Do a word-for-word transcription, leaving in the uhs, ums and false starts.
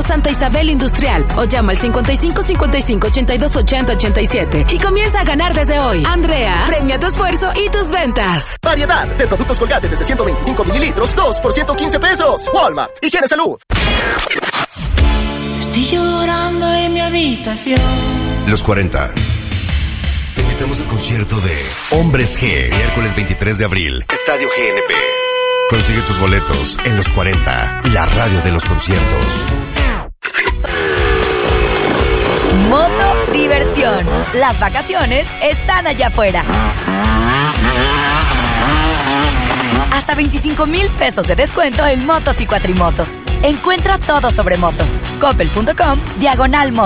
Santa Isabel Industrial o llama al cincuenta y cinco cincuenta y cinco ochenta y dos ochenta ochenta y siete y comienza a ganar desde hoy. Andrea, premia tu esfuerzo y tus ventas. Variedad de productos Colgate desde ciento veinticinco mililitros, dos por ciento quince pesos. Walmart, higiene salud. Estoy llorando en mi habitación. Los cuarenta. Te invitamos al concierto de Hombres G, miércoles veintitrés de abril, Estadio G N P. Consigue tus boletos en Los cuarenta, la radio de los conciertos. Moto Diversión. Las vacaciones están allá afuera. Hasta veinticinco mil pesos de descuento en motos y cuatrimotos. Encuentra todo sobre motos. Coppel punto com, diagonal motos.